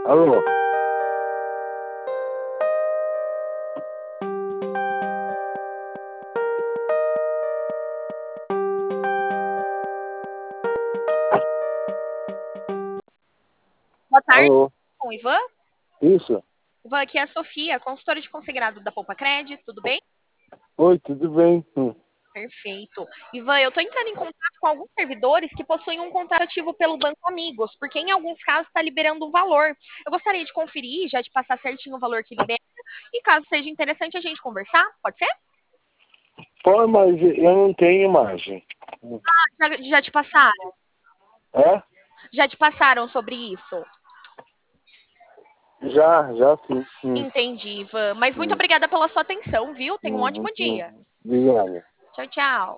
Alô? Boa tarde, Alô? com o Ivan. Isso? Ivan, aqui é a Sofia, consultora de consignado da Poupa Credit, tudo bem? Oi, tudo bem? Perfeito. Ivan, eu estou entrando em contato com alguns servidores que possuem um contrato ativo pelo Banco Amigos, porque em alguns casos está liberando um valor. Eu gostaria de conferir, já de passar certinho o valor que libera, e caso seja interessante a gente conversar, pode ser? Pô, mas eu não tenho imagem. Já te passaram? É? Já te passaram sobre isso? Já sim. Entendi, Ivan. Mas muito Hum, obrigada pela sua atenção, viu? Tenha um ótimo dia. Obrigado. Tchau, tchau.